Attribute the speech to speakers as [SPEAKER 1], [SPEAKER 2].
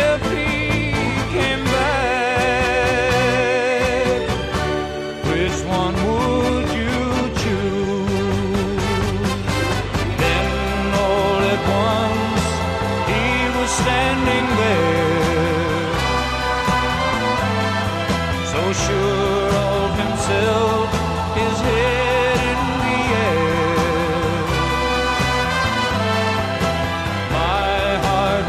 [SPEAKER 1] if he came back, which one would you choose? Then all at once he was standing there, so sure of himself